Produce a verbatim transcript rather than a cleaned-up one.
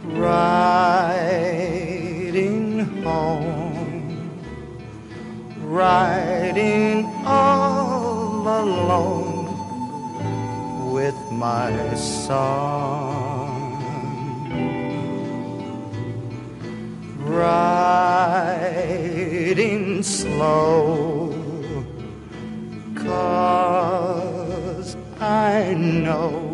riding home, riding all alone with my song, riding slow, 'cause I know